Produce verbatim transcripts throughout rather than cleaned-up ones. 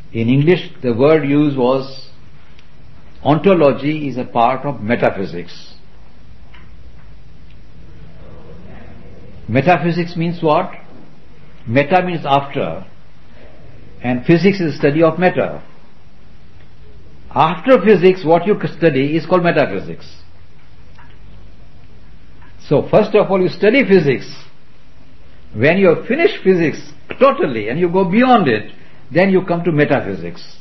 In English, the word used was ontology is a part of metaphysics. Metaphysics means what? Meta means after, and physics is the study of matter. After physics, what you study is called metaphysics. So first of all you study physics. When you have finished physics totally and you go beyond it, then you come to metaphysics.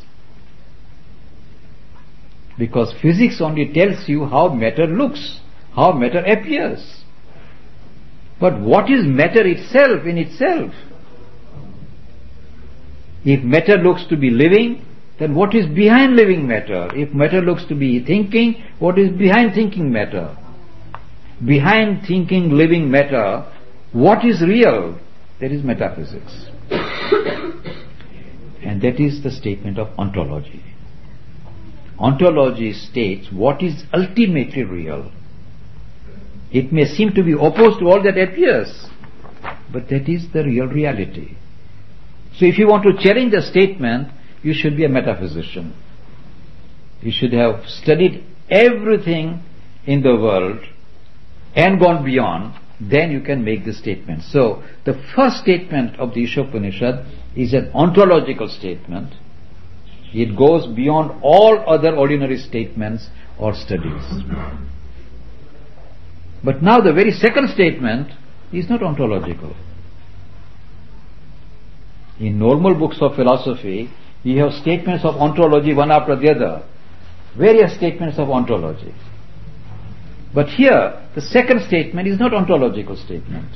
Because physics only tells you how matter looks, how matter appears. But what is matter itself in itself? If matter looks to be living, then what is behind living matter? If matter looks to be thinking, what is behind thinking matter? Behind thinking living matter, what is real? That is metaphysics. And that is the statement of ontology. Ontology states what is ultimately real. It may seem to be opposed to all that appears, but that is the real reality. So if you want to challenge the statement, you should be a metaphysician. You should have studied everything in the world and gone beyond, then you can make this statement. So the first statement of the Ishopanishad is an ontological statement. It goes beyond all other ordinary statements or studies. But now the very second statement is not ontological. In normal books of philosophy, you have statements of ontology one after the other, various statements of ontology. But here, the second statement is not ontological statement.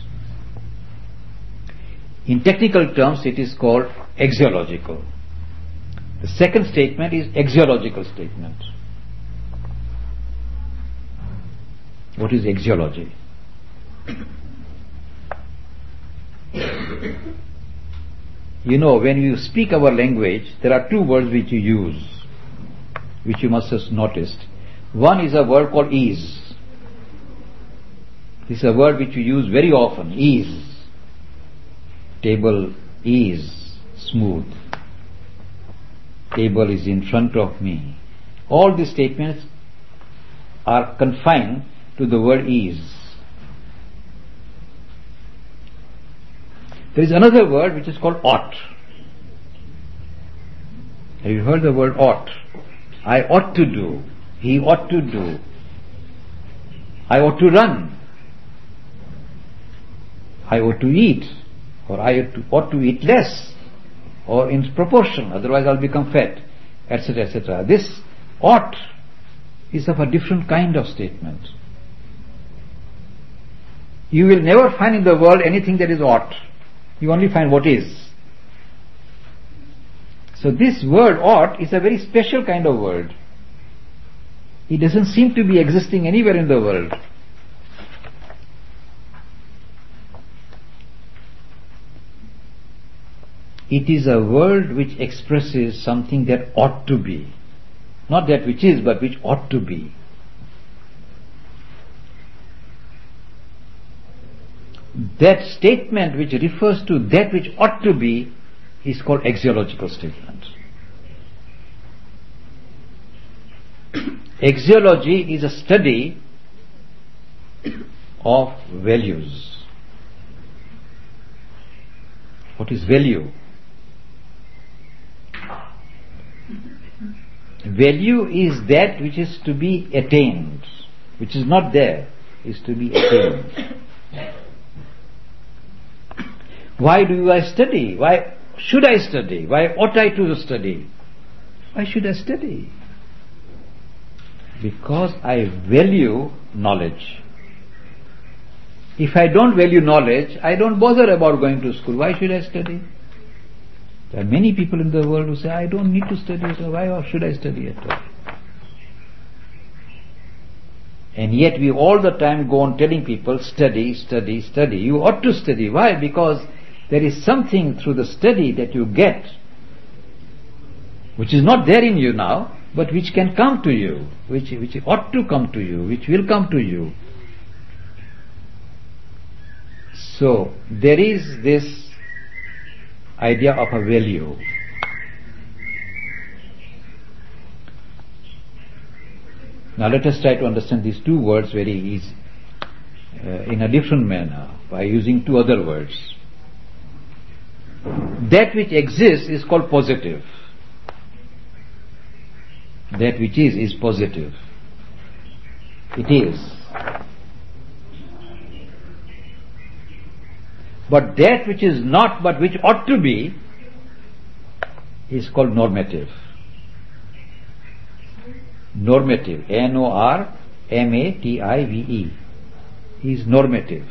In technical terms, it is called axiological. The second statement is axiological statement. What is axiology? You know, when you speak our language, there are two words which you use, which you must have noticed. One is a word called ease. This is a word which you use very often, ease. Table is smooth. Table is in front of me. All these statements are confined to the word ease. There is another word which is called ought. Have you heard the word ought? I ought to do. He ought to do. I ought to run. I ought to eat. Or I ought to, ought to eat less. Or in proportion, otherwise I'll become fat, et cetera, et cetera. This ought is of a different kind of statement. You will never find in the world anything that is ought. You only find what is. So this word ought is a very special kind of word. It doesn't seem to be existing anywhere in the world. It is a word which expresses something that ought to be. Not that which is, but which ought to be. That statement which refers to that which ought to be is called axiological statement. Axiology is a study of values. What is value? Value is that which is to be attained, which is not there, is to be attained. Why do I study? Why should I study? Why ought I to study? Why should I study? Because I value knowledge. If I don't value knowledge, I don't bother about going to school. Why should I study? There are many people in the world who say, I don't need to study at all. Why should I study at all? And yet we all the time go on telling people, study, study, study. You ought to study. Why? Because there is something through the study that you get, which is not there in you now, but which can come to you, which, which ought to come to you, which will come to you. So there is this idea of a value. Now let us try to understand these two words very easy, uh, in a different manner, by using two other words. That which exists is called positive. That which is, is positive. It is. But that which is not, but which ought to be, is called normative. Normative. N O R M A T I V E. Is normative.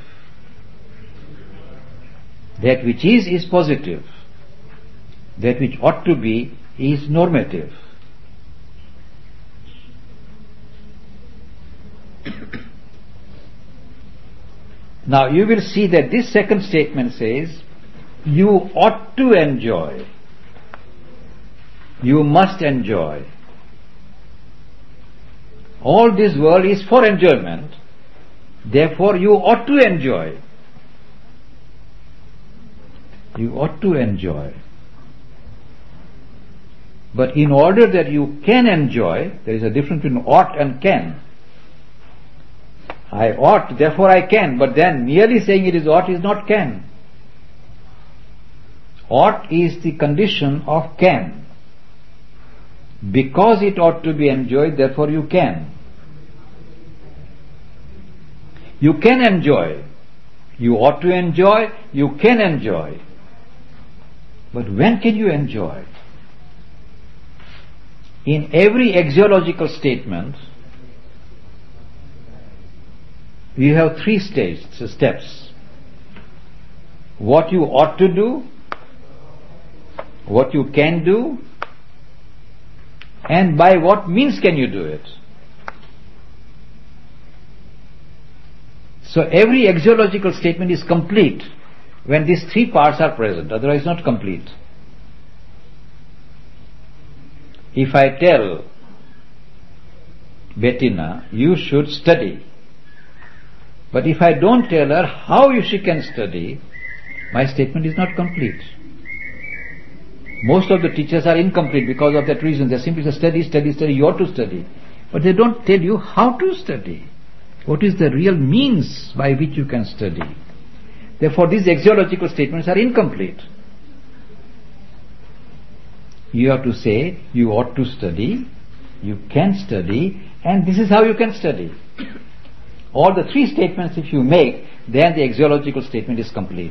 That which is, is positive. That which ought to be, is normative. Now you will see that this second statement says, you ought to enjoy. You must enjoy. All this world is for enjoyment. Therefore you ought to enjoy. You ought to enjoy. But in order that you can enjoy, there is a difference between ought and can. I ought, therefore I can, but then merely saying it is ought is not can. Ought is the condition of can. Because it ought to be enjoyed, therefore you can. You can enjoy. You ought to enjoy, you can enjoy. But when can you enjoy? In every axiological statement, you have three stages, steps. What you ought to do, what you can do, and by what means can you do it. So every axiological statement is complete when these three parts are present, otherwise not complete. If I tell Bettina, you should study, but if I don't tell her how she can study, my statement is not complete. Most of the teachers are incomplete because of that reason. They simply say, study, study, study, you ought to study. But they don't tell you how to study. What is the real means by which you can study? Therefore, these axiological statements are incomplete. You have to say, you ought to study, you can study, and this is how you can study. All the three statements if you make, then the axiological statement is complete.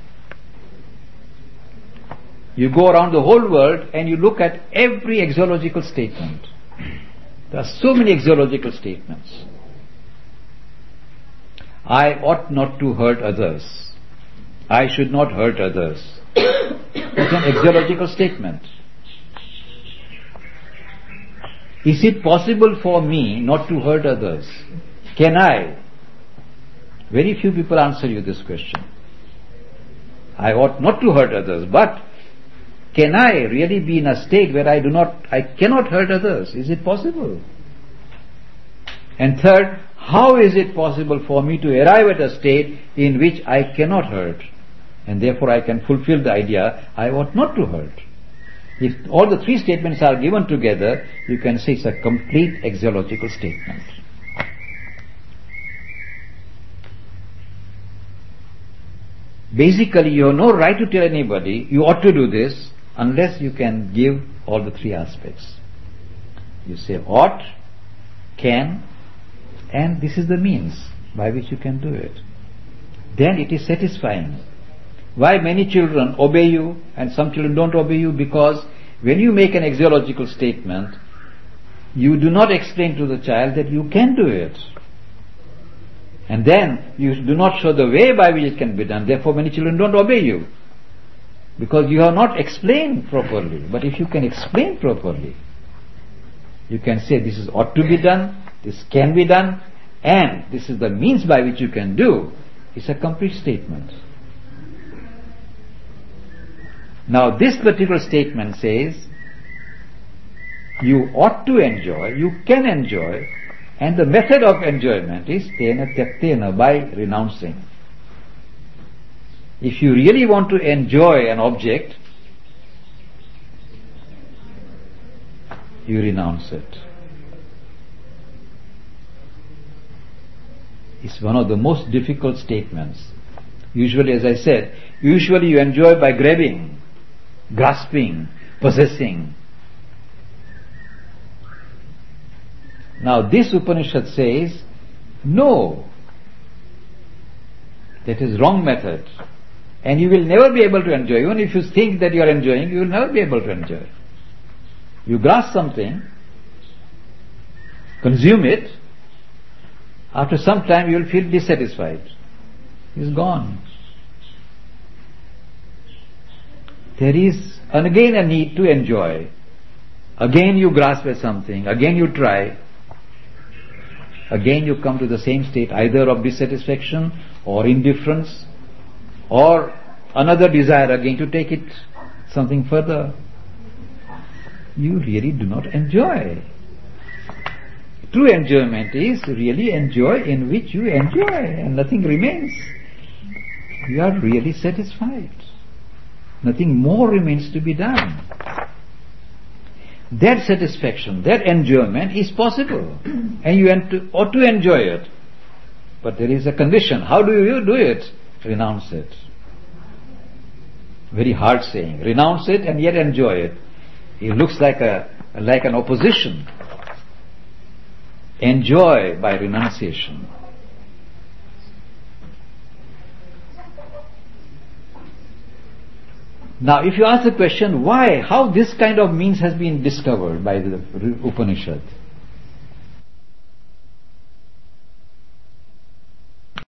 You go around the whole world and you look at every axiological statement. There are so many axiological statements. I ought not to hurt others. I should not hurt others. It's an axiological statement. Is it possible for me not to hurt others? Can I? Very few people answer you this question. I ought not to hurt others, but can I really be in a state where I do not, I cannot hurt others? Is it possible? And third, how is it possible for me to arrive at a state in which I cannot hurt, and therefore I can fulfill the idea I ought not to hurt? If all the three statements are given together, you can say it's a complete axiological statement. Basically, you have no right to tell anybody, you ought to do this, unless you can give all the three aspects. You say ought, can, and this is the means by which you can do it. Then it is satisfying. Why many children obey you and some children don't obey you? Because when you make an axiological statement, you do not explain to the child that you can do it. And then you do not show the way by which it can be done. Therefore many children don't obey you, because you have not explained properly. But if you can explain properly, you can say this is ought to be done, this can be done, and this is the means by which you can do. It's a complete statement. Now this particular statement says, you ought to enjoy, you can enjoy, and the method of enjoyment is tena tyaktena, by renouncing. If you really want to enjoy an object, you renounce it. is one of the most difficult statements. Usually, as I said, usually you enjoy by grabbing, grasping, possessing. Now this Upanishad says, no, that is wrong method. And you will never be able to enjoy. Even if you think that you are enjoying, you will never be able to enjoy. You grasp something, consume it, after some time you will feel dissatisfied. It's gone. There is again a need to enjoy. Again you grasp at something, again you try. Again you come to the same state either of dissatisfaction or indifference or another desire again to take it something further. You really do not enjoy. True enjoyment is really enjoy in which you enjoy and nothing remains. You are really satisfied. Nothing more remains to be done. That satisfaction, that enjoyment is possible and you ought to enjoy it. But there is a condition. How do you do it? Renounce it. Very hard saying. Renounce it and yet enjoy it. It looks like a like an opposition. Enjoy by renunciation. Now, if you ask the question, why, how this kind of means has been discovered by the Upanishad?